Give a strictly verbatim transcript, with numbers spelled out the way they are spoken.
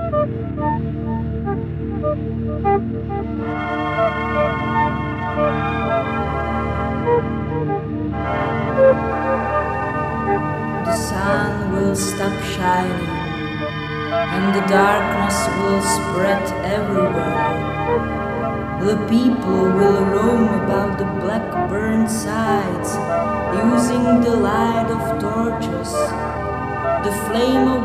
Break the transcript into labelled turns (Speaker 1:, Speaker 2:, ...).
Speaker 1: The sun will stop shining, and the darkness will spread everywhere. The people will roam about the black burned sides, using the light of torches. The flame